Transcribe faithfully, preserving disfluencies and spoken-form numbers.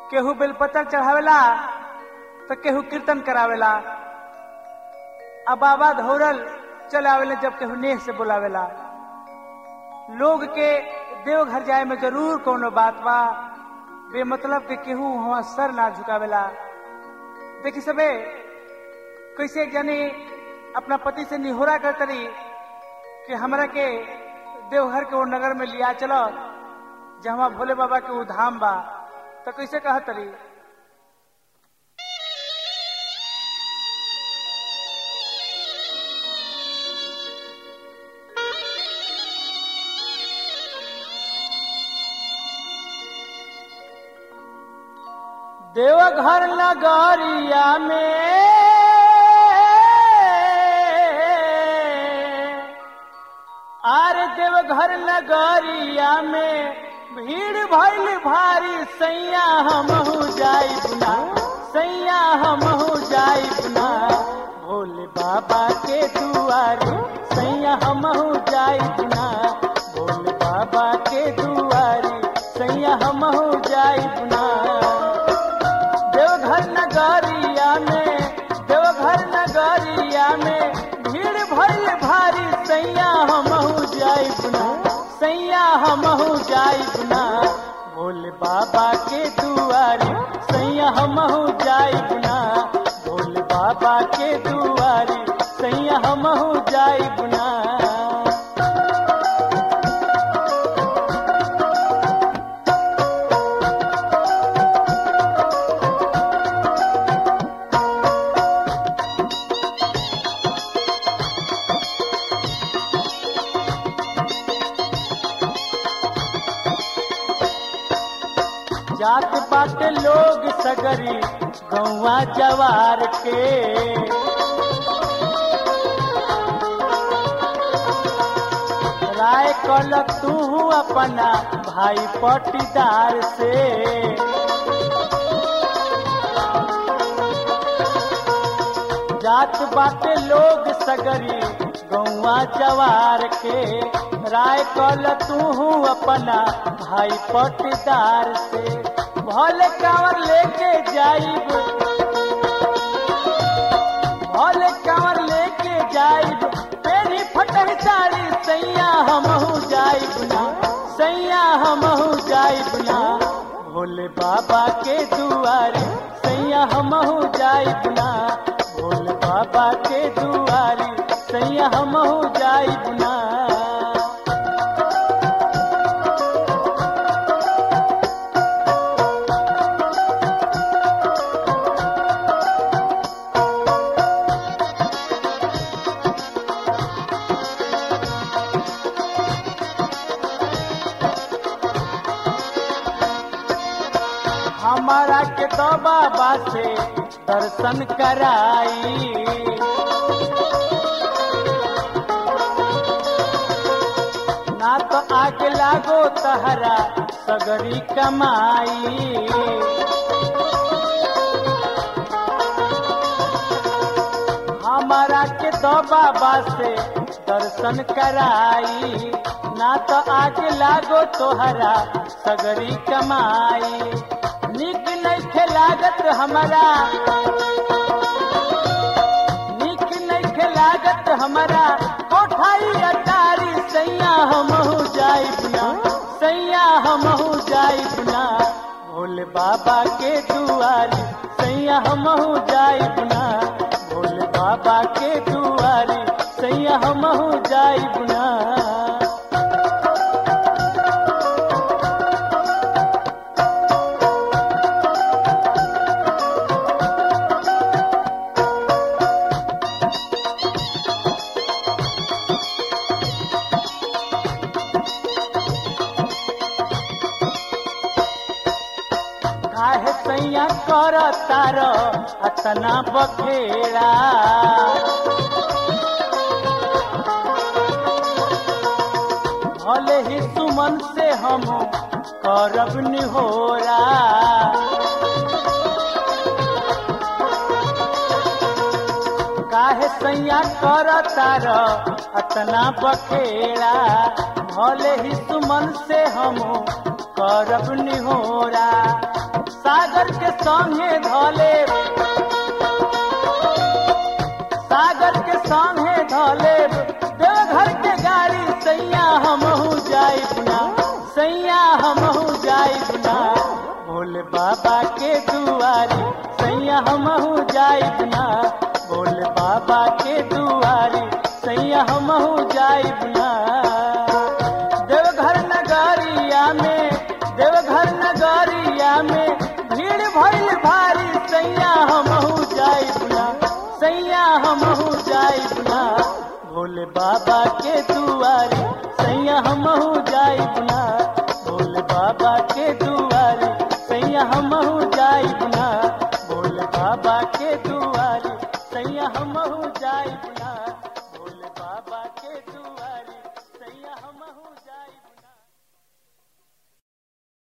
केहू बेलपत्र चढ़ावेला तो केहू कीर्तन करावेला। अब बाबा धौरल चले आवेले जब केहू नेह से बुलावेला। लोग के देवघर जाए में जरूर कोनो बात बा, बेमतलब के केहू वहां सर ना झुकावेला। देखी सबे कैसे जानी अपना पति से निहोरा करतरी कि हमरा के देवघर के वो नगर में लिया चलो जहाँ भोले बाबा के वो धाम बा। तो कैसे कहतरी देवघर नगरिया में आरे देवघर नगरिया में भीड़ भइल भारी सैया हमहू जाई बुना, सैया हमहू जाई बुना भोले बाबा के दुआरे, सैया हमहू जाई बुना भोले बाबा के दुआरे, सैया हमहू जाई बुना। देवघर नगरिया में देवघर नगरिया में भीड़ भइल भारी सैया हमहू जाई बुना, सैया हमहू जाई बुना भोले बाबा के दुआरे, सैया हमहू जाई बुना भोले बाबा के दुआरे, सैया हमहू जाई बुना। जात बाटे लोग सगरी गौवा जवार के, राय कल तू अपना भाई पटीदार से। जात बाटे लोग सगरी गौवा जवार के, राय कल तू अपना भाई पटीदार से। भोले कांवर लेके जाइब, भोले कांवर लेके जाइब तेरी फटही साड़ी सैया हमहू जाइब ना, सैया हमहू जाइब ना भोले बाबा के दुआरे, सैया हमहू जाइब ना भोले बाबा के दुआरे, सैया हमहू जाइब ना। हमारा के तो बाबा से दर्शन कराई, ना तो आगे लागो तहरा सगरी कमाई। हमारा के तो बाबा से दर्शन कराई, ना तो आगे लागो तोहरा सगरी कमाई। निक नइखे लागत हमारा, निक नइखे लागत हमारा कोठाई अटारी सैया हमहू जाइब ना, सैया हमहू जाइब ना भोले बाबा के दुआरे, सैया हमहू जाइब ना भोले बाबा के दुआरे, सैया हमहू जाइब ना। काहे सैया कर तार अतना बखेड़ा, भले ही सुमन से हम करब निहोरा। काहे सैया कर तार अतना बखेड़ा, भले ही सुमन से हम करब निहोरा। सागर के संगे धोले सागर के संगे धोले देवघर के गाड़ी सैया हमहू जाई बुना सैया हमहू जाई बुना भोले बाबा के दुआरी सैया हमहू जाई बुना भोले बाबा के दुआरी सैया हमहू जाई बुना देवघर नगरिया में देवघर नगरिया में भीड़ भइल भारी सैया हमहू जाई बुना सैया हमहू जाई बुना भोले बाबा के दुआरी सैया हमहू जाई बुना भोले बाबा के दुआरी सैया हमहू जाई बुना भोले बाबा के दुआरी सैया हमहू जाई बुना भोले बाबा के दुआरी सैया हमहू जाई बुना।